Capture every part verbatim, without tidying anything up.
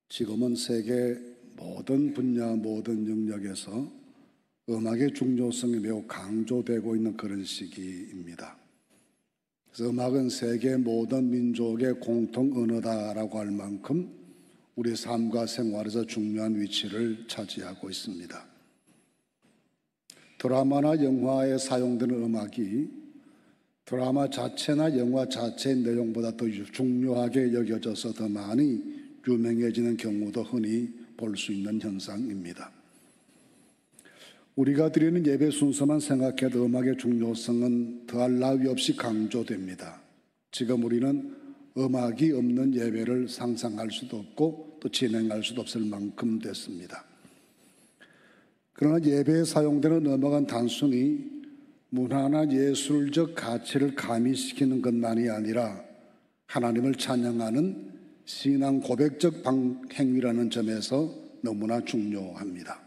지금은 세계 모든 분야, 모든 영역에서 음악의 중요성이 매우 강조되고 있는 그런 시기입니다. 그래서 음악은 세계 모든 민족의 공통 언어다라고 할 만큼 우리 삶과 생활에서 중요한 위치를 차지하고 있습니다. 드라마나 영화에 사용되는 음악이 드라마 자체나 영화 자체의 내용보다 더 중요하게 여겨져서 더 많이 유명해지는 경우도 흔히 볼 수 있는 현상입니다. 우리가 드리는 예배 순서만 생각해도 음악의 중요성은 더할 나위 없이 강조됩니다. 지금 우리는 음악이 없는 예배를 상상할 수도 없고 또 진행할 수도 없을 만큼 됐습니다. 그러나 예배에 사용되는 음악은 단순히 문화나 예술적 가치를 가미시키는 것만이 아니라 하나님을 찬양하는 신앙 고백적 행위라는 점에서 너무나 중요합니다.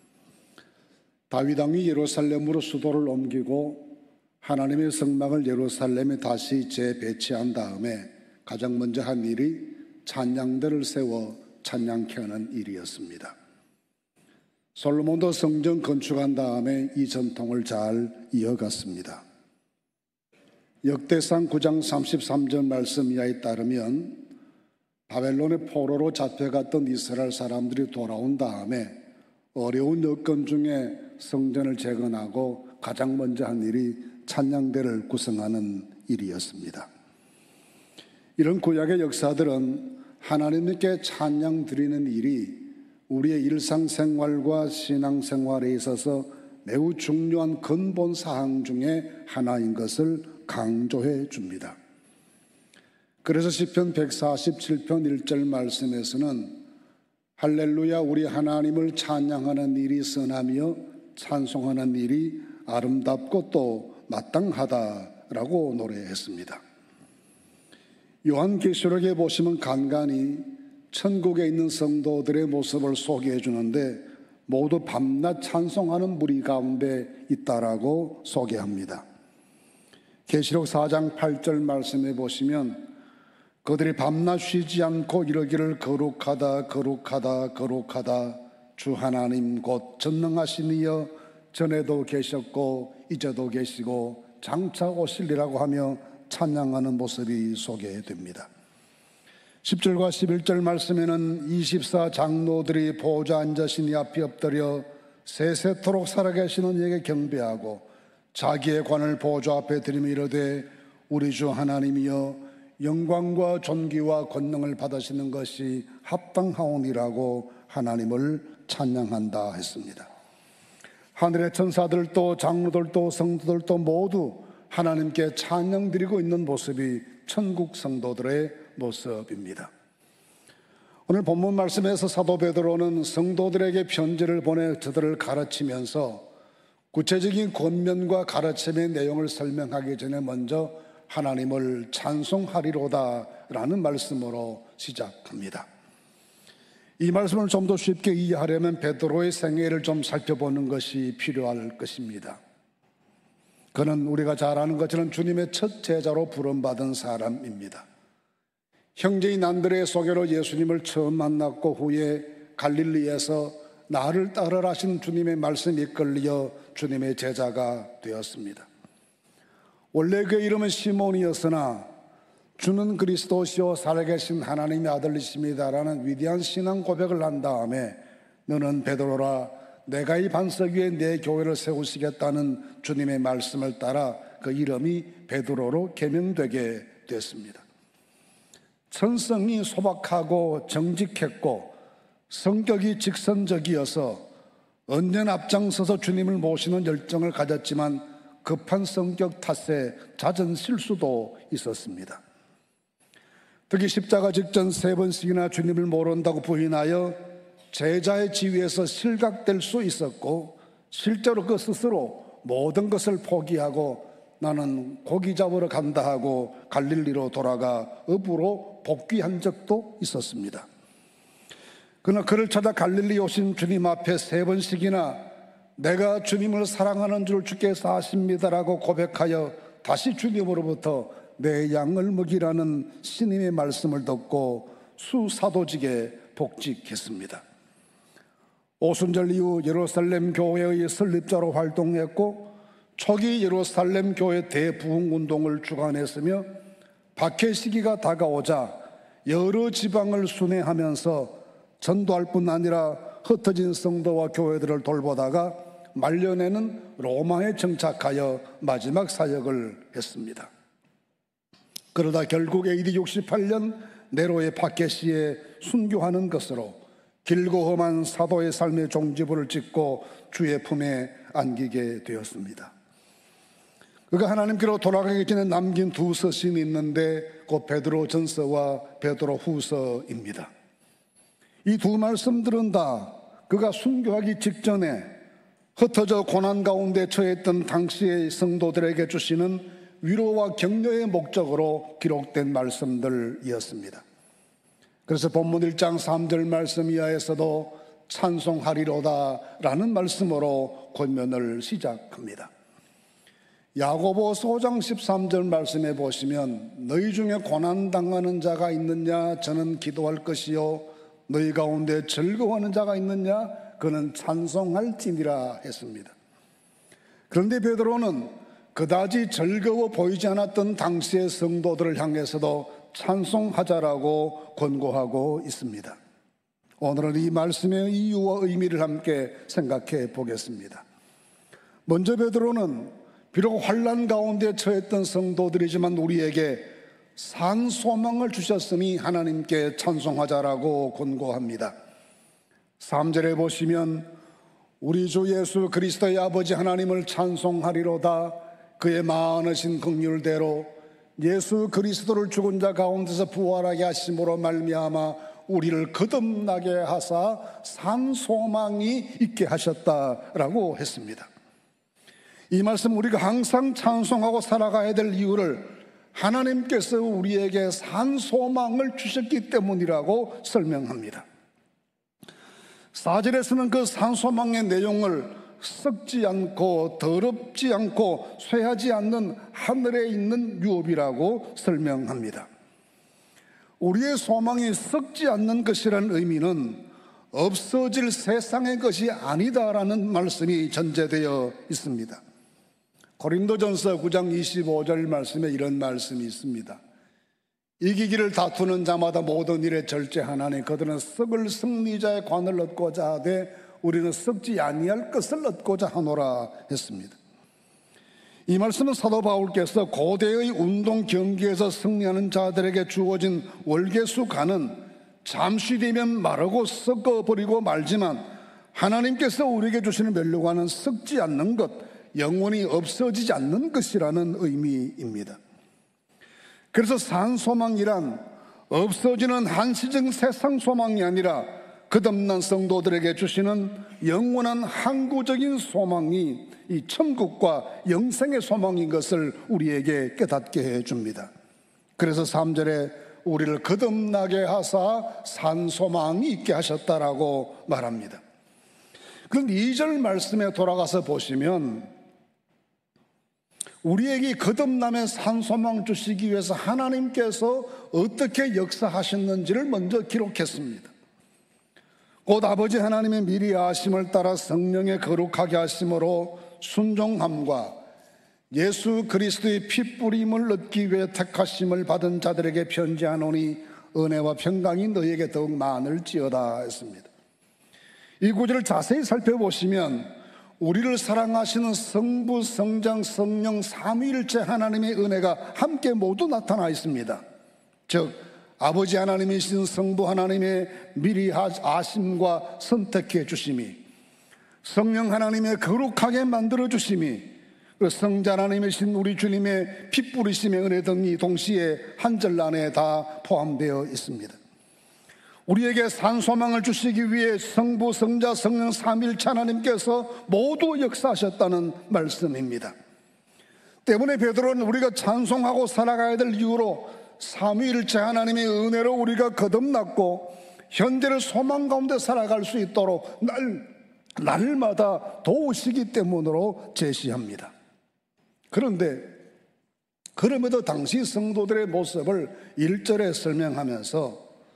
다윗 왕이 예루살렘으로 수도를 옮기고 하나님의 성막을 예루살렘에 다시 재배치한 다음에 가장 먼저 한 일이 찬양대를 세워 찬양케 하는 일이었습니다. 솔로몬도 성전 건축한 다음에 이 전통을 잘 이어갔습니다. 역대상 구 장 삼십삼 절 말씀 이하에 따르면 바벨론의 포로로 잡혀갔던 이스라엘 사람들이 돌아온 다음에 어려운 여건 중에 성전을 재건하고 가장 먼저 한 일이 찬양대를 구성하는 일이었습니다. 이런 구약의 역사들은 하나님께 찬양 드리는 일이 우리의 일상생활과 신앙생활에 있어서 매우 중요한 근본 사항 중에 하나인 것을 강조해 줍니다. 그래서 시편 백사십칠 편 일 절 말씀에서는 할렐루야 우리 하나님을 찬양하는 일이 선하며 찬송하는 일이 아름답고 또 마땅하다라고 노래했습니다. 요한계시록에 보시면 간간히 천국에 있는 성도들의 모습을 소개해 주는데 모두 밤낮 찬송하는 무리 가운데 있다라고 소개합니다. 계시록 사 장 팔 절 말씀에 보시면 그들이 밤낮 쉬지 않고 이르기를 거룩하다 거룩하다 거룩하다 주 하나님 곧 전능하신 이여 전에도 계셨고 이제도 계시고 장차 오실리라고 하며 찬양하는 모습이 소개됩니다. 십 절과 십일 절 말씀에는 이십사 장로들이 보좌 앉으신 이 앞에 엎드려 세세토록 살아계시는 이에게 경배하고 자기의 관을 보좌 앞에 들이며 이르되 우리 주 하나님이여 영광과 존귀와 권능을 받으시는 것이 합당하오니라고 하나님을 찬양한다 했습니다. 하늘의 천사들도 장로들도 성도들도 모두 하나님께 찬양 드리고 있는 모습이 천국 성도들의 모습입니다. 오늘 본문 말씀에서 사도 베드로는 성도들에게 편지를 보내 저들을 가르치면서 구체적인 권면과 가르침의 내용을 설명하기 전에 먼저 하나님을 찬송하리로다 라는 말씀으로 시작합니다. 이 말씀을 좀 더 쉽게 이해하려면 베드로의 생애를 좀 살펴보는 것이 필요할 것입니다. 그는 우리가 잘 아는 것처럼 주님의 첫 제자로 부름받은 사람입니다. 형제인 안드레의 소개로 예수님을 처음 만났고 후에 갈릴리에서 나를 따르라 하신 주님의 말씀에 이끌려 주님의 제자가 되었습니다. 원래 그의 이름은 시몬이었으나 주는 그리스도시요 살아계신 하나님의 아들이십니다라는 위대한 신앙 고백을 한 다음에 너는 베드로라 내가 이 반석 위에 내 교회를 세우시겠다는 주님의 말씀을 따라 그 이름이 베드로로 개명되게 됐습니다. 천성이 소박하고 정직했고 성격이 직선적이어서 언제나 앞장서서 주님을 모시는 열정을 가졌지만 급한 성격 탓에 잦은 실수도 있었습니다. 특히 십자가 직전 세 번씩이나 주님을 모른다고 부인하여 제자의 지위에서 실각될 수 있었고 실제로 그 스스로 모든 것을 포기하고 나는 고기 잡으러 간다 하고 갈릴리로 돌아가 읍으로 복귀한 적도 있었습니다. 그러나 그를 찾아 갈릴리 오신 주님 앞에 세 번씩이나 내가 주님을 사랑하는 줄 주께서 아십니다라고 고백하여 다시 주님으로부터 내 양을 먹이라는 신임의 말씀을 듣고 수사도직에 복직했습니다. 오순절 이후 예루살렘 교회의 설립자로 활동했고 초기 예루살렘 교회 대부흥운동을 주관했으며 박해 시기가 다가오자 여러 지방을 순회하면서 전도할 뿐 아니라 흩어진 성도와 교회들을 돌보다가 말년에는 로마에 정착하여 마지막 사역을 했습니다. 그러다 결국 에이디 육십팔 년 네로의 박해시에 순교하는 것으로 길고 험한 사도의 삶의 종지부를 찍고 주의 품에 안기게 되었습니다. 그가 하나님께로 돌아가기 전에 남긴 두 서신이 있는데 곧 베드로 전서와 베드로 후서입니다. 이 두 말씀들은 다 그가 순교하기 직전에 흩어져 고난 가운데 처했던 당시의 성도들에게 주시는 위로와 격려의 목적으로 기록된 말씀들이었습니다. 그래서 본문 일 장 삼 절 말씀 이하에서도 찬송하리로다 라는 말씀으로 권면을 시작합니다. 야고보서 오 장 십삼 절 말씀에 보시면 너희 중에 고난당하는 자가 있느냐 저는 기도할 것이요 너희 가운데 즐거워하는 자가 있느냐 그는 찬송할지니라 했습니다. 그런데 베드로는 그다지 즐거워 보이지 않았던 당시의 성도들을 향해서도 찬송하자라고 권고하고 있습니다. 오늘은 이 말씀의 이유와 의미를 함께 생각해 보겠습니다. 먼저 베드로는 비록 환난 가운데 처했던 성도들이지만 우리에게 산 소망을 주셨으니 하나님께 찬송하자라고 권고합니다. 삼 절에 보시면 우리 주 예수 그리스도의 아버지 하나님을 찬송하리로다 그의 많으신 긍휼대로 예수 그리스도를 죽은 자 가운데서 부활하게 하심으로 말미암아 우리를 거듭나게 하사 산 소망이 있게 하셨다라고 했습니다. 이 말씀 우리가 항상 찬송하고 살아가야 될 이유를 하나님께서 우리에게 산 소망을 주셨기 때문이라고 설명합니다. 사 절에서는 그 산 소망의 내용을 썩지 않고 더럽지 않고 쇠하지 않는 하늘에 있는 유업이라고 설명합니다. 우리의 소망이 썩지 않는 것이라는 의미는 없어질 세상의 것이 아니다라는 말씀이 전제되어 있습니다. 고린도전서 구 장 이십오 절 말씀에 이런 말씀이 있습니다. 이기기를 다투는 자마다 모든 일에 절제하나니 그들은 썩을 승리자의 관을 얻고자 하되 우리는 썩지 아니할 것을 얻고자 하노라 했습니다. 이 말씀은 사도 바울께서 고대의 운동 경기에서 승리하는 자들에게 주어진 월계수관은 잠시 되면 마르고 썩어버리고 말지만 하나님께서 우리에게 주시는 멸류관은 썩지 않는 것, 영원히 없어지지 않는 것이라는 의미입니다. 그래서 산소망이란 없어지는 한시적 세상 소망이 아니라 거듭난 성도들에게 주시는 영원한 항구적인 소망이 이 천국과 영생의 소망인 것을 우리에게 깨닫게 해줍니다. 그래서 삼 절에 우리를 거듭나게 하사 산 소망이 있게 하셨다라고 말합니다. 그런데 이 절 말씀에 돌아가서 보시면 우리에게 거듭남의 산 소망 주시기 위해서 하나님께서 어떻게 역사하셨는지를 먼저 기록했습니다. 곧 아버지 하나님의 미리 아심을 따라 성령의 거룩하게 하심으로 순종함과 예수 그리스도의 핏뿌림을 얻기 위해 택하심을 받은 자들에게 편지하노니 은혜와 평강이 너희에게 더욱 많을지어다 했습니다. 이 구절을 자세히 살펴보시면 우리를 사랑하시는 성부, 성장, 성령 삼위일체 하나님의 은혜가 함께 모두 나타나 있습니다. 즉 아버지 하나님이신 성부 하나님의 미리 아심과 선택해 주심이, 성령 하나님의 거룩하게 만들어 주심이, 성자 하나님이신 우리 주님의 피 뿌리심의 은혜 등이 동시에 한 절 안에 다 포함되어 있습니다. 우리에게 산소망을 주시기 위해 성부, 성자, 성령 삼위일체 하나님께서 모두 역사하셨다는 말씀입니다. 때문에 베드로는 우리가 찬송하고 살아가야 될 이유로 삼위일체 하나님의 은혜로 우리가 거듭났고 현재를 소망 가운데 살아갈 수 있도록 날, 날마다 도우시기 때문으로 제시합니다. 그런데 그럼에도 당시 성도들의 모습을 일 절에 설명하면서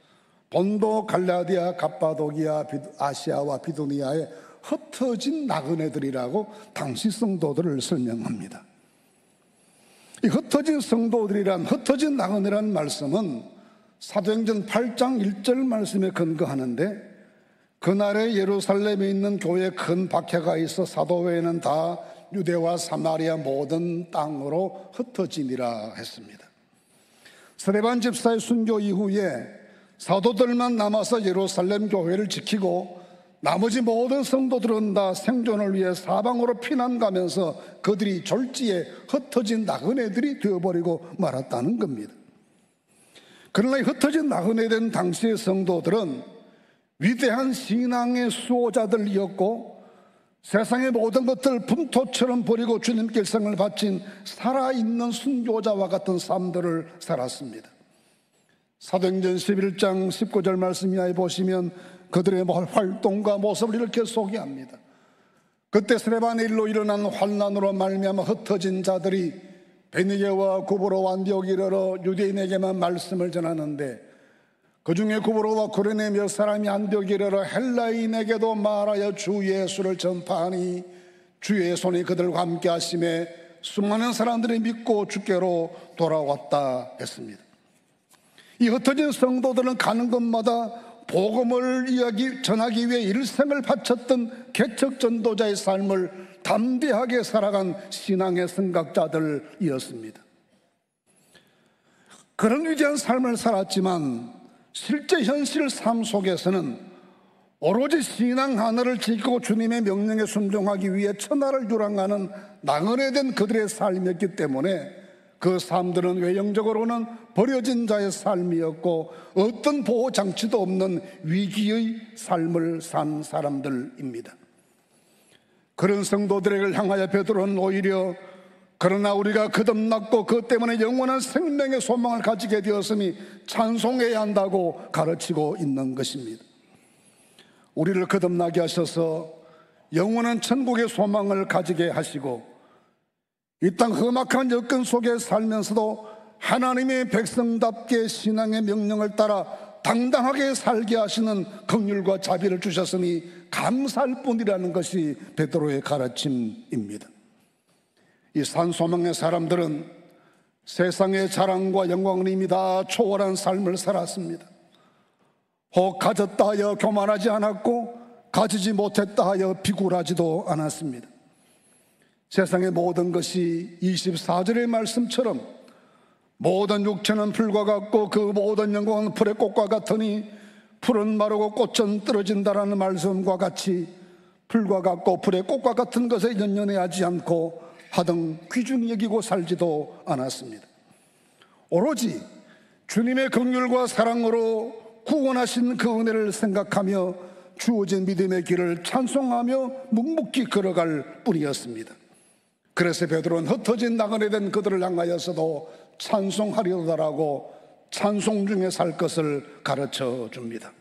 본도, 갈라디아, 갑바도기아, 아시아와 비두니아의 흩어진 나그네들이라고 당시 성도들을 설명합니다. 이 흩어진 성도들이란, 흩어진 나그네라는 말씀은 사도행전 팔 장 일 절 말씀에 근거하는데, 그날에 예루살렘에 있는 교회에 큰 박해가 있어 사도회에는 다 유대와 사마리아 모든 땅으로 흩어지니라 했습니다. 스데반 집사의 순교 이후에 사도들만 남아서 예루살렘 교회를 지키고 나머지 모든 성도들은 다 생존을 위해 사방으로 피난 가면서 그들이 졸지에 흩어진 나그네들이 되어버리고 말았다는 겁니다. 그러나 흩어진 나그네 된 당시의 성도들은 위대한 신앙의 수호자들이었고 세상의 모든 것들 분토처럼 버리고 주님께 일생을 바친 살아있는 순교자와 같은 삶들을 살았습니다. 사도행전 십일 장 십구 절 말씀 이하에 보시면 그들의 활동과 모습을 이렇게 소개합니다. 그때 스데반의 일로 일어난 환난으로 말미암아 흩어진 자들이 베니게와 구브로와 안디옥에 이르러 유대인에게만 말씀을 전하는데, 그 중에 구브로와 구레네 몇 사람이 안디옥에 이르러 헬라인에게도 말하여 주 예수를 전파하니 주의 손이 그들과 함께 하심에 수많은 사람들이 믿고 주께로 돌아왔다 했습니다. 이 흩어진 성도들은 가는 곳마다 복음을 이야기, 전하기 위해 일생을 바쳤던 개척 전도자의 삶을 담대하게 살아간 신앙의 선각자들이었습니다. 그런 위대한 삶을 살았지만 실제 현실 삶 속에서는 오로지 신앙 하나를 지키고 주님의 명령에 순종하기 위해 천하를 유랑하는 나그네된 그들의 삶이었기 때문에 그 삶들은 외형적으로는 버려진 자의 삶이었고 어떤 보호장치도 없는 위기의 삶을 산 사람들입니다. 그런 성도들을 향하여 베드로는 오히려 그러나 우리가 거듭났고 그 때문에 영원한 생명의 소망을 가지게 되었으니 찬송해야 한다고 가르치고 있는 것입니다. 우리를 거듭나게 하셔서 영원한 천국의 소망을 가지게 하시고 이 땅 험악한 여건 속에 살면서도 하나님의 백성답게 신앙의 명령을 따라 당당하게 살게 하시는 긍휼과 자비를 주셨으니 감사할 뿐이라는 것이 베드로의 가르침입니다. 이 산소망의 사람들은 세상의 자랑과 영광을 이미 다 초월한 삶을 살았습니다. 혹 가졌다 하여 교만하지 않았고 가지지 못했다 하여 비굴하지도 않았습니다. 세상의 모든 것이 이십사 절의 말씀처럼 모든 육체는 풀과 같고 그 모든 영광은 풀의 꽃과 같으니 풀은 마르고 꽃은 떨어진다라는 말씀과 같이 풀과 같고 풀의 꽃과 같은 것에 연연해하지 않고 하등 귀중히 여기고 살지도 않았습니다. 오로지 주님의 긍휼과 사랑으로 구원하신 그 은혜를 생각하며 주어진 믿음의 길을 찬송하며 묵묵히 걸어갈 뿐이었습니다. 그래서 베드로는 흩어진 나그네 된 그들을 향하여서도 찬송하리로다라고 찬송 중에 살 것을 가르쳐 줍니다.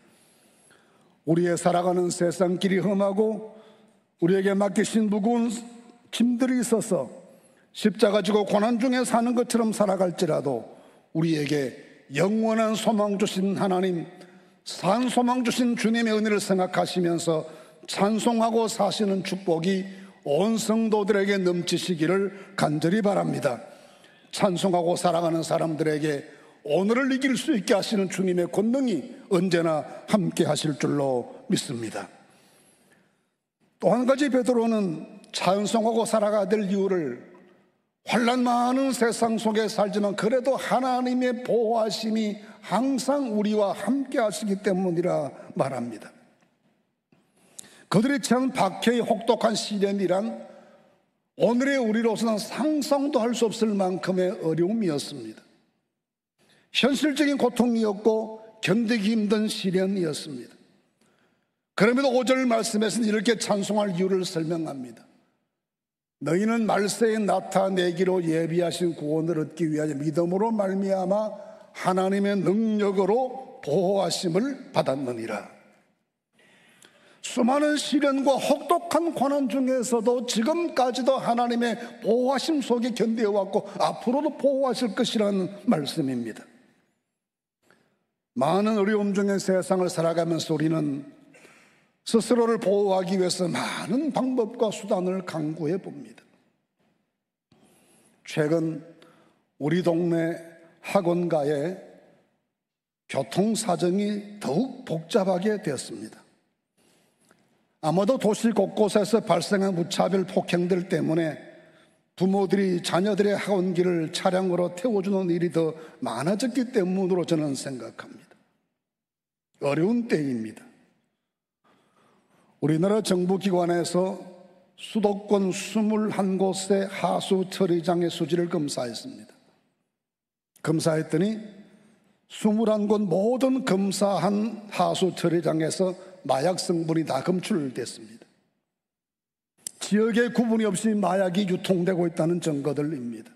우리의 살아가는 세상 길이 험하고 우리에게 맡기신 무거운 짐들이 있어서 십자가 지고 고난 중에 사는 것처럼 살아갈지라도 우리에게 영원한 소망 주신 하나님, 산 소망 주신 주님의 은혜를 생각하시면서 찬송하고 사시는 축복이 온 성도들에게 넘치시기를 간절히 바랍니다. 찬송하고 살아가는 사람들에게 오늘을 이길 수 있게 하시는 주님의 권능이 언제나 함께 하실 줄로 믿습니다. 또 한 가지 베드로는 찬송하고 살아가야 될 이유를 환난 많은 세상 속에 살지만 그래도 하나님의 보호하심이 항상 우리와 함께 하시기 때문이라 말합니다. 그들이 처한 박해의 혹독한 시련이란 오늘의 우리로서는 상상도 할 수 없을 만큼의 어려움이었습니다. 현실적인 고통이었고 견디기 힘든 시련이었습니다. 그럼에도 오 절 말씀에서는 이렇게 찬송할 이유를 설명합니다. 너희는 말세에 나타내기로 예비하신 구원을 얻기 위하여 믿음으로 말미암아 하나님의 능력으로 보호하심을 받았느니라. 수많은 시련과 혹독한 고난 중에서도 지금까지도 하나님의 보호하심 속에 견뎌왔고 앞으로도 보호하실 것이라는 말씀입니다. 많은 어려움 중에 세상을 살아가면서 우리는 스스로를 보호하기 위해서 많은 방법과 수단을 강구해 봅니다. 최근 우리 동네 학원가에 교통사정이 더욱 복잡하게 되었습니다. 아마도 도시 곳곳에서 발생한 무차별 폭행들 때문에 부모들이 자녀들의 학원길을 차량으로 태워주는 일이 더 많아졌기 때문으로 저는 생각합니다. 어려운 때입니다. 우리나라 정부기관에서 수도권 이십일 곳의 하수 처리장의 수지를 검사했습니다. 검사했더니 이십일 곳 모든 검사한 하수 처리장에서 마약 성분이 다 검출됐습니다. 지역에 구분이 없이 마약이 유통되고 있다는 증거들입니다.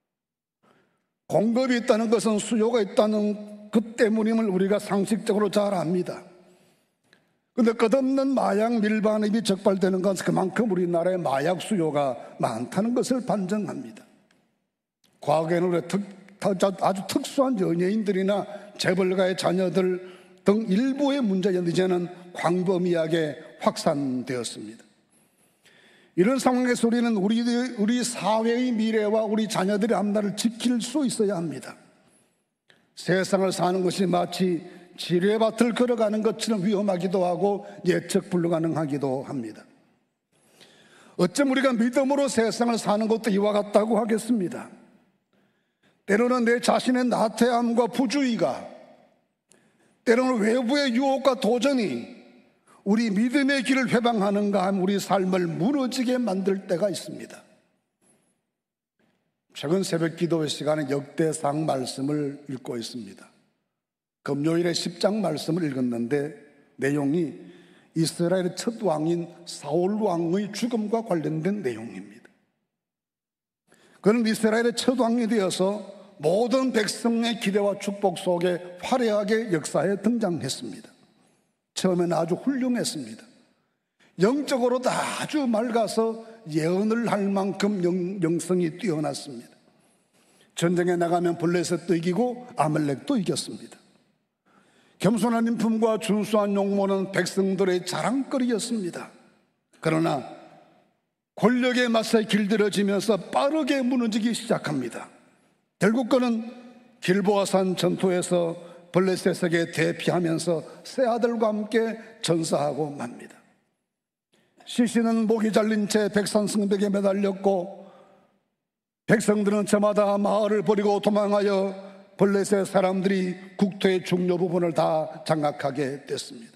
공급이 있다는 것은 수요가 있다는 그 때문임을 우리가 상식적으로 잘 압니다. 그런데 끝없는 마약 밀반입이 적발되는 것은 그만큼 우리나라의 마약 수요가 많다는 것을 반증합니다. 과거에는 우리 특, 아주 특수한 연예인들이나 재벌가의 자녀들 등 일부의 문제였는데 이제는 광범위하게 확산되었습니다. 이런 상황에서 우리는 우리, 우리 사회의 미래와 우리 자녀들의 앞날을 지킬 수 있어야 합니다. 세상을 사는 것이 마치 지뢰밭을 걸어가는 것처럼 위험하기도 하고 예측 불가능하기도 합니다. 어쩜 우리가 믿음으로 세상을 사는 것도 이와 같다고 하겠습니다. 때로는 내 자신의 나태함과 부주의가, 때로는 외부의 유혹과 도전이 우리 믿음의 길을 회방하는가 하면 우리 삶을 무너지게 만들 때가 있습니다. 최근 새벽 기도회 시간에 역대상 말씀을 읽고 있습니다. 금요일에 십 장 말씀을 읽었는데 내용이 이스라엘의 첫 왕인 사울 왕의 죽음과 관련된 내용입니다. 그는 이스라엘의 첫 왕이 되어서 모든 백성의 기대와 축복 속에 화려하게 역사에 등장했습니다. 처음에는 아주 훌륭했습니다. 영적으로도 아주 맑아서 예언을 할 만큼 영, 영성이 뛰어났습니다. 전쟁에 나가면 블레셋도 이기고 아말렉도 이겼습니다. 겸손한 인품과 준수한 용모는 백성들의 자랑거리였습니다. 그러나 권력의 맛에 길들여지면서 빠르게 무너지기 시작합니다. 결국 그는 길보아산 전투에서 블레셋에게 대피하면서 세 아들과 함께 전사하고 맙니다. 시신은 목이 잘린 채 백산성벽에 매달렸고 백성들은 저마다 마을을 버리고 도망하여 블레셋 사람들이 국토의 중요 부분을 다 장악하게 됐습니다.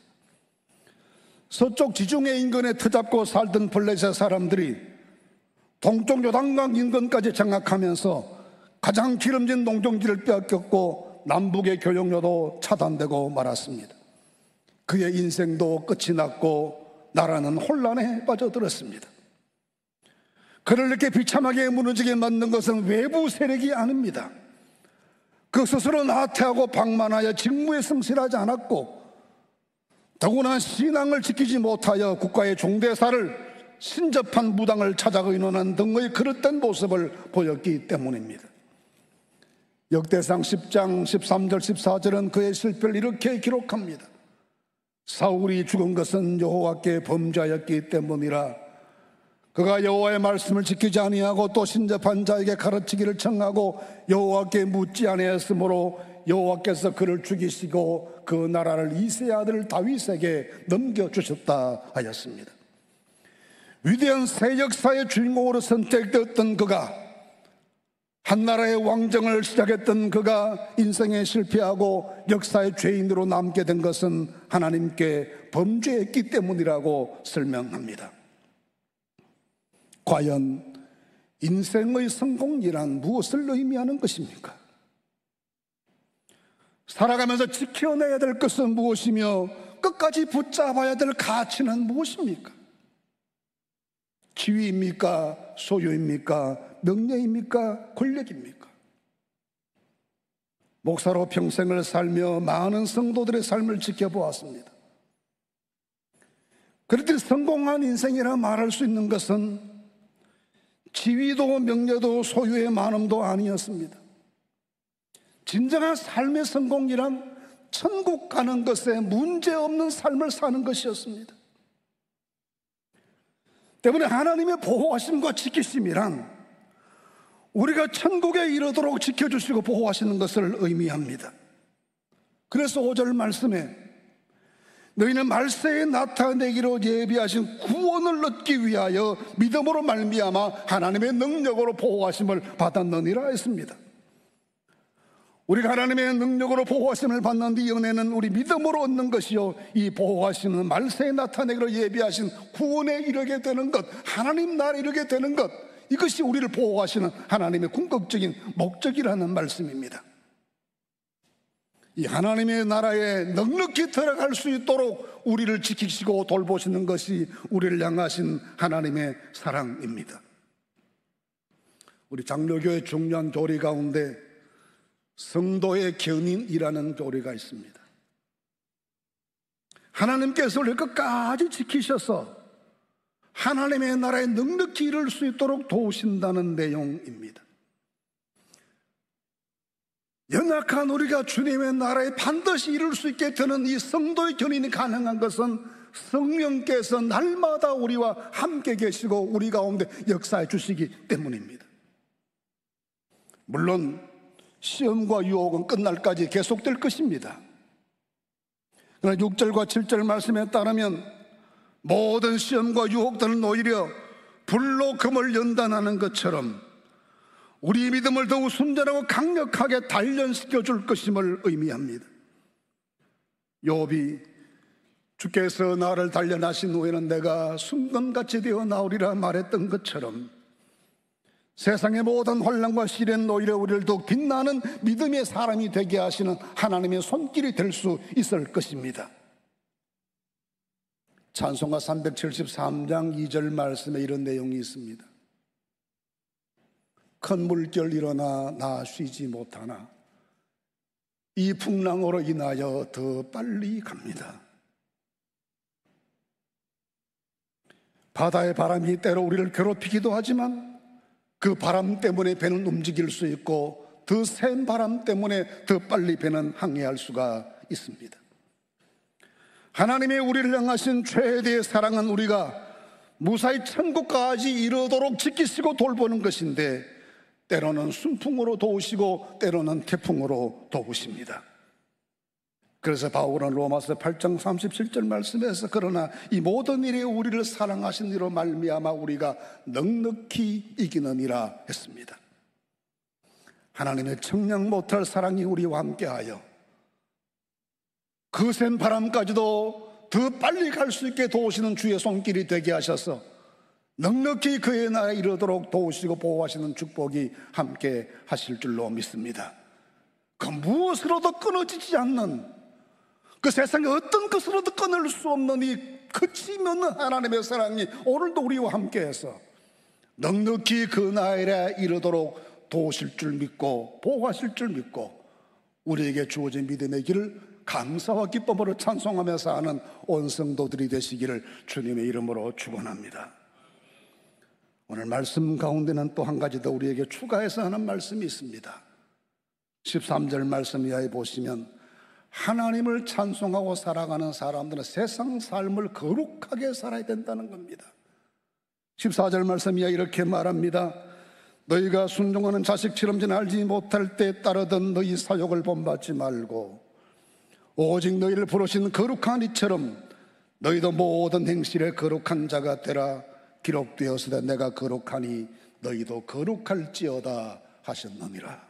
서쪽 지중해 인근에 터잡고 살던 블레셋 사람들이 동쪽 요단강 인근까지 장악하면서 가장 기름진 농경지를 빼앗겼고 남북의 교역로도 차단되고 말았습니다. 그의 인생도 끝이 났고 나라는 혼란에 빠져들었습니다. 그를 이렇게 비참하게 무너지게 만든 것은 외부 세력이 아닙니다. 그 스스로 나태하고 방만하여 직무에 성실하지 않았고 더구나 신앙을 지키지 못하여 국가의 종대사를 신접한 무당을 찾아 의논한 등의 그릇된 모습을 보였기 때문입니다. 역대상 십 장 십삼 절 십사 절은 그의 실패를 이렇게 기록합니다. 사울이 죽은 것은 여호와께 범죄하였기 때문이라. 그가 여호와의 말씀을 지키지 아니하고 또 신접한 자에게 가르치기를 청하고 여호와께 묻지 아니하였으므로 여호와께서 그를 죽이시고 그 나라를 이새의 아들 다윗에게 넘겨주셨다 하였습니다. 위대한 새 역사의 주인공으로 선택되었던 그가, 한나라의 왕정을 시작했던 그가 인생에 실패하고 역사의 죄인으로 남게 된 것은 하나님께 범죄했기 때문이라고 설명합니다. 과연 인생의 성공이란 무엇을 의미하는 것입니까? 살아가면서 지켜내야 될 것은 무엇이며 끝까지 붙잡아야 될 가치는 무엇입니까? 지위입니까? 소유입니까? 명예입니까? 권력입니까? 목사로 평생을 살며 많은 성도들의 삶을 지켜보았습니다. 그렇듯 성공한 인생이라 말할 수 있는 것은 지위도 명예도 소유의 많음도 아니었습니다. 진정한 삶의 성공이란 천국 가는 것에 문제없는 삶을 사는 것이었습니다. 때문에 하나님의 보호하심과 지키심이란 우리가 천국에 이르도록 지켜주시고 보호하시는 것을 의미합니다. 그래서 오 절 말씀에 너희는 말세에 나타내기로 예비하신 구원을 얻기 위하여 믿음으로 말미암아 하나님의 능력으로 보호하심을 받았느니라 했습니다. 우리가 하나님의 능력으로 보호하심을 받는 이 은혜는 우리 믿음으로 얻는 것이요, 이 보호하심은 말세에 나타내기로 예비하신 구원에 이르게 되는 것, 하나님 나라에 이르게 되는 것, 이것이 우리를 보호하시는 하나님의 궁극적인 목적이라는 말씀입니다. 이 하나님의 나라에 넉넉히 들어갈 수 있도록 우리를 지키시고 돌보시는 것이 우리를 향하신 하나님의 사랑입니다. 우리 장로교의 중요한 교리 가운데 성도의 견인이라는 교리가 있습니다. 하나님께서 우리를 끝까지 지키셔서 하나님의 나라에 넉넉히 이룰 수 있도록 도우신다는 내용입니다. 연약한 우리가 주님의 나라에 반드시 이룰 수 있게 되는 이 성도의 견인이 가능한 것은 성령께서 날마다 우리와 함께 계시고 우리 가운데 역사해 주시기 때문입니다. 물론 시험과 유혹은 끝날까지 계속될 것입니다. 그러나 육 절과 칠 절 말씀에 따르면 모든 시험과 유혹들은 오히려 불로 금을 연단하는 것처럼 우리 믿음을 더욱 순전하고 강력하게 단련시켜 줄 것임을 의미합니다. 욥이 주께서 나를 단련하신 후에는 내가 순금같이 되어 나오리라 말했던 것처럼 세상의 모든 혼란과 시련 오히려 우리를 더욱 빛나는 믿음의 사람이 되게 하시는 하나님의 손길이 될 수 있을 것입니다. 찬송가 삼백칠십삼 장 이 절 말씀에 이런 내용이 있습니다. 큰 물결 일어나 나 쉬지 못하나 이 풍랑으로 인하여 더 빨리 갑니다. 바다의 바람이 때로 우리를 괴롭히기도 하지만 그 바람 때문에 배는 움직일 수 있고 더 센 바람 때문에 더 빨리 배는 항해할 수가 있습니다. 하나님의 우리를 향하신 최대의 사랑은 우리가 무사히 천국까지 이르도록 지키시고 돌보는 것인데 때로는 순풍으로 도우시고 때로는 태풍으로 도우십니다. 그래서 바울은 로마서 팔 장 삼십칠 절 말씀에서 그러나 이 모든 일에 우리를 사랑하신 이로 말미암아 우리가 넉넉히 이기느니라 했습니다. 하나님의 청량 못할 사랑이 우리와 함께하여 거센 바람까지도 더 빨리 갈 수 있게 도우시는 주의 손길이 되게 하셔서 넉넉히 그의 나라에 이르도록 도우시고 보호하시는 축복이 함께 하실 줄로 믿습니다. 그 무엇으로도 끊어지지 않는, 그 세상에 어떤 것으로도 끊을 수 없는 이 그치없는 하나님의 사랑이 오늘도 우리와 함께해서 넉넉히 그 나라에 이르도록 도우실 줄 믿고 보호하실 줄 믿고 우리에게 주어진 믿음의 길을 감사와 기쁨으로 찬송하면서 하는 온 성도들이 되시기를 주님의 이름으로 축원합니다. 오늘 말씀 가운데는 또 한 가지 더 우리에게 추가해서 하는 말씀이 있습니다. 십삼 절 말씀 이하에 보시면 하나님을 찬송하고 살아가는 사람들은 세상 삶을 거룩하게 살아야 된다는 겁니다. 십사 절 말씀 이하에 이렇게 말합니다. 너희가 순종하는 자식처럼 알지 못할 때 따르던 너희 사욕을 본받지 말고 오직 너희를 부르신 거룩한 이처럼 너희도 모든 행실에 거룩한 자가 되라. 기록되었으되 내가 거룩하니 너희도 거룩할지어다 하셨느니라.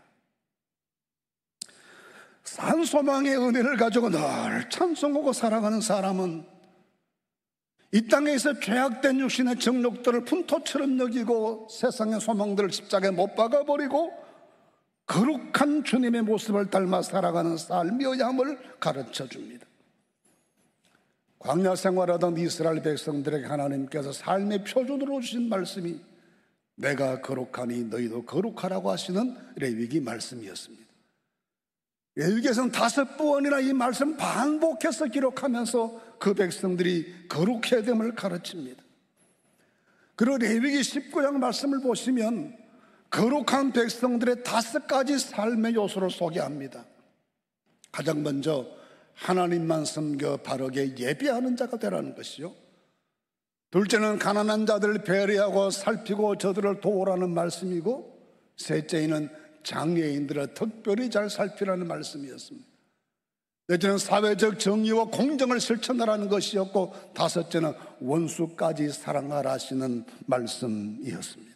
산 소망의 은혜를 가지고 늘 찬송하고 살아가는 사람은 이 땅에서 죄악된 육신의 정욕들을 분토처럼 여기고 세상의 소망들을 십자가에 못 박아버리고 거룩한 주님의 모습을 닮아 살아가는 삶이어야 함을 가르쳐 줍니다. 광야 생활하던 이스라엘 백성들에게 하나님께서 삶의 표준으로 주신 말씀이 내가 거룩하니 너희도 거룩하라고 하시는 레위기 말씀이었습니다. 레위기에서는 다섯 번이나 이 말씀 반복해서 기록하면서 그 백성들이 거룩해야 됨을 가르칩니다. 그리고 레위기 십구 장 말씀을 보시면 거룩한 백성들의 다섯 가지 삶의 요소를 소개합니다. 가장 먼저 하나님만 섬겨 바르게 예배하는 자가 되라는 것이요. 둘째는 가난한 자들을 배려하고 살피고 저들을 도우라는 말씀이고, 셋째는 장애인들을 특별히 잘 살피라는 말씀이었습니다. 넷째는 사회적 정의와 공정을 실천하라는 것이었고, 다섯째는 원수까지 사랑하라 하시는 말씀이었습니다.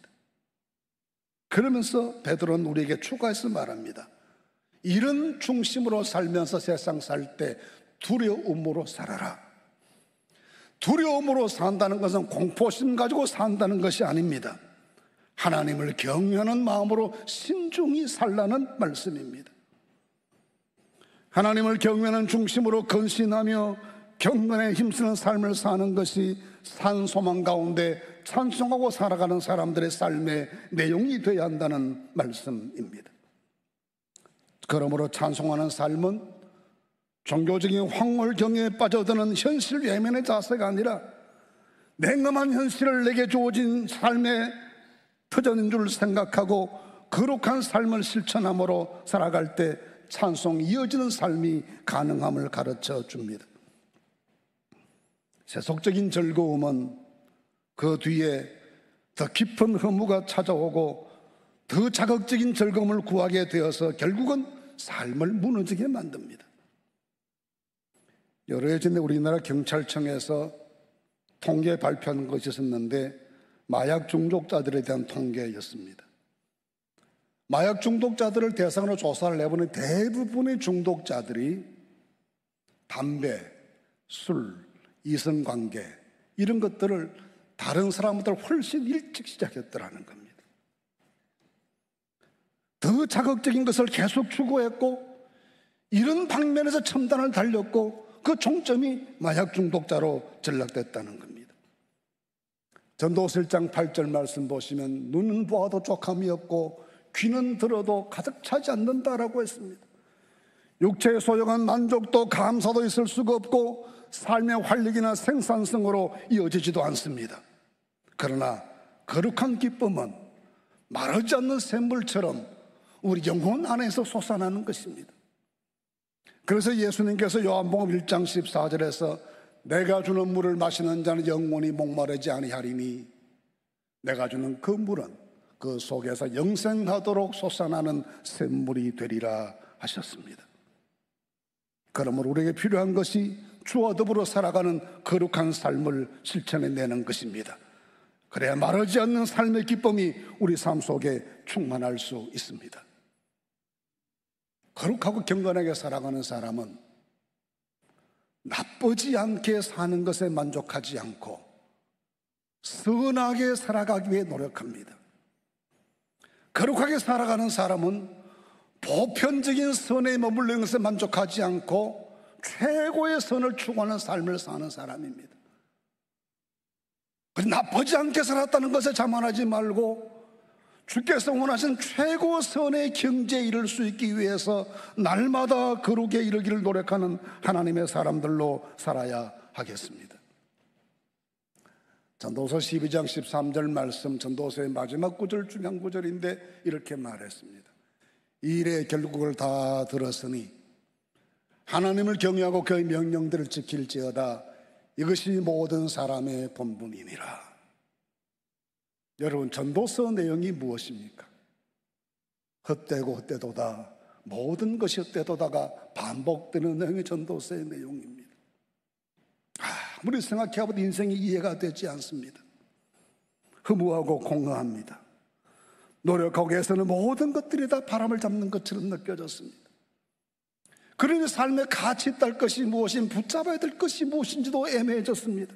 그러면서 베드로는 우리에게 추가해서 말합니다. 이런 중심으로 살면서 세상 살 때 두려움으로 살아라. 두려움으로 산다는 것은 공포심 가지고 산다는 것이 아닙니다. 하나님을 경외하는 마음으로 신중히 살라는 말씀입니다. 하나님을 경외하는 중심으로 근신하며 경건에 힘쓰는 삶을 사는 것이 산소망 가운데 찬송하고 살아가는 사람들의 삶의 내용이 되어야 한다는 말씀입니다. 그러므로 찬송하는 삶은 종교적인 황홀경에 빠져드는 현실 외면의 자세가 아니라 냉엄한 현실을 내게 주어진 삶의 터전인 줄 생각하고 거룩한 삶을 실천함으로 살아갈 때 찬송이 이어지는 삶이 가능함을 가르쳐 줍니다. 세속적인 즐거움은 그 뒤에 더 깊은 허무가 찾아오고 더 자극적인 즐거움을 구하게 되어서 결국은 삶을 무너지게 만듭니다. 여러 해 전에 우리나라 경찰청에서 통계 발표한 것이 있었는데 마약 중독자들에 대한 통계였습니다. 마약 중독자들을 대상으로 조사를 해보니 대부분의 중독자들이 담배, 술, 이성관계 이런 것들을 다른 사람보다 훨씬 일찍 시작했더라는 겁니다. 더 자극적인 것을 계속 추구했고 이런 방면에서 첨단을 달렸고 그 종점이 마약 중독자로 전락됐다는 겁니다. 전도서 일 장 팔 절 말씀 보시면 눈은 보아도 족함이 없고 귀는 들어도 가득 차지 않는다라고 했습니다. 육체의 소용한 만족도 감사도 있을 수가 없고 삶의 활력이나 생산성으로 이어지지도 않습니다. 그러나 거룩한 기쁨은 마르지 않는 샘물처럼 우리 영혼 안에서 솟아나는 것입니다. 그래서 예수님께서 요한복음 일 장 십사 절에서 내가 주는 물을 마시는 자는 영원히 목마르지 아니하리니 내가 주는 그 물은 그 속에서 영생하도록 솟아나는 샘물이 되리라 하셨습니다. 그러므로 우리에게 필요한 것이 주와 더불어 살아가는 거룩한 삶을 실천해내는 것입니다. 그래야 마르지 않는 삶의 기쁨이 우리 삶 속에 충만할 수 있습니다. 거룩하고 경건하게 살아가는 사람은 나쁘지 않게 사는 것에 만족하지 않고 선하게 살아가기 위해 노력합니다. 거룩하게 살아가는 사람은 보편적인 선에 머물러 것에 만족하지 않고 최고의 선을 추구하는 삶을 사는 사람입니다. 나쁘지 않게 살았다는 것에 자만하지 말고 주께서 원하신 최고 선의 경지에 이를 수 있기 위해서 날마다 거룩에 이르기를 노력하는 하나님의 사람들로 살아야 하겠습니다. 전도서 십이 장 십삼 절 말씀, 전도서의 마지막 구절 중요한 구절인데 이렇게 말했습니다. 이 일의 결국을 다 들었으니 하나님을 경외하고 그의 명령들을 지킬지어다. 이것이 모든 사람의 본분이니라. 여러분, 전도서 내용이 무엇입니까? 헛되고 헛되도다, 모든 것이 헛되도다가 반복되는 내용이 전도서의 내용입니다. 아무리 생각해봐도 인생이 이해가 되지 않습니다. 허무하고 공허합니다. 노력하고 애쓰는 모든 것들이 다 바람을 잡는 것처럼 느껴졌습니다. 그러니 삶의 가치 딸 것이 무엇인, 붙잡아야 될 것이 무엇인지도 애매해졌습니다.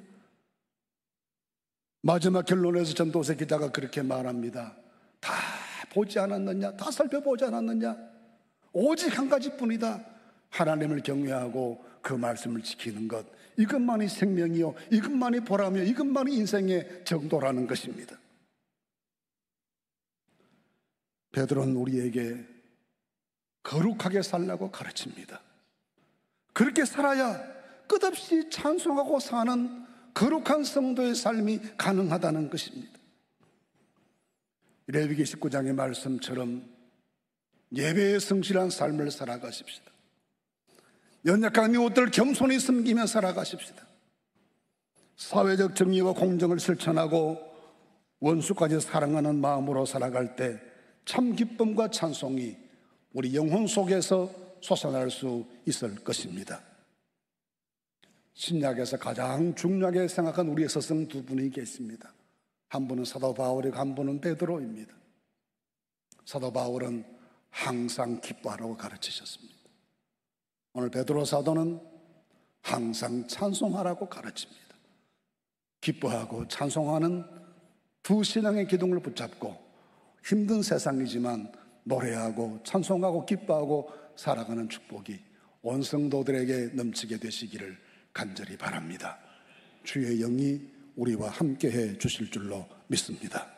마지막 결론에서 전도서 기자가 그렇게 말합니다. 다 보지 않았느냐? 다 살펴보지 않았느냐? 오직 한 가지뿐이다. 하나님을 경외하고 그 말씀을 지키는 것, 이것만이 생명이요, 이것만이 보람이요, 이것만이 인생의 정도라는 것입니다. 베드로는 우리에게 거룩하게 살라고 가르칩니다. 그렇게 살아야 끝없이 찬송하고 사는 거룩한 성도의 삶이 가능하다는 것입니다. 레위기 십구 장의 말씀처럼 예배에 성실한 삶을 살아가십시다. 연약한 이웃들을 겸손히 섬기며 살아가십시다. 사회적 정의와 공정을 실천하고 원수까지 사랑하는 마음으로 살아갈 때 참 기쁨과 찬송이 우리 영혼 속에서 솟아날 수 있을 것입니다. 신약에서 가장 중요하게 생각한 우리의 스승 두 분이 계십니다. 한 분은 사도 바울이고 한 분은 베드로입니다. 사도 바울은 항상 기뻐하라고 가르치셨습니다. 오늘 베드로 사도는 항상 찬송하라고 가르칩니다. 기뻐하고 찬송하는 두 신앙의 기둥을 붙잡고 힘든 세상이지만 노래하고 찬송하고 기뻐하고 살아가는 축복이 온 성도들에게 넘치게 되시기를 간절히 바랍니다. 주의 영이 우리와 함께해 주실 줄로 믿습니다.